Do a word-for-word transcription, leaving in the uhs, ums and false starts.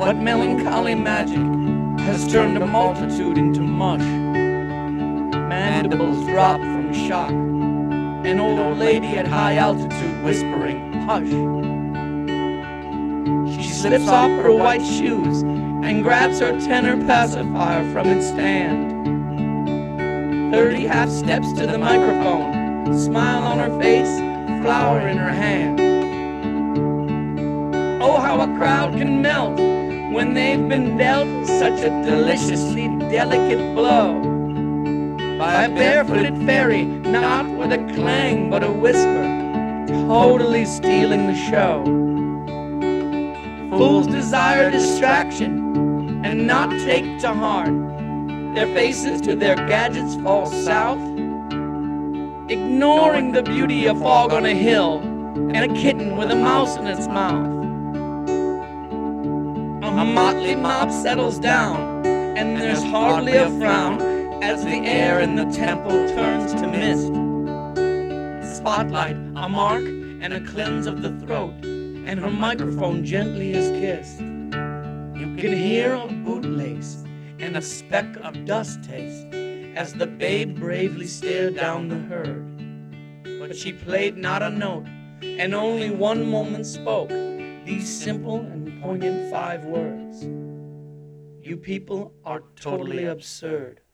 But melancholy magic has turned a multitude into mush. Mandibles drop from shock. An old lady at high altitude whispering, hush. She slips off her white shoes and grabs her tenor pacifier from its stand. Thirty half steps to the microphone, smile on her face, flower in her hand. Oh, how a crowd can melt when they've been dealt such a deliciously delicate blow by a barefooted fairy, not with a clang but a whisper, totally stealing the show. Fools desire distraction and not take to heart. Their faces to their gadgets fall south, ignoring the beauty of fog on a hill and a kitten with a mouse in its mouth. A motley mob settles down, and there's hardly a frown as the air in the temple turns to mist. Spotlight, a mark, and a cleanse of the throat, and her microphone gently is kissed. You can hear a bootlace and a speck of dust taste as the babe bravely stared down the herd. But she played not a note, and only one moment spoke these simple and poignant five words. You people are totally absurd.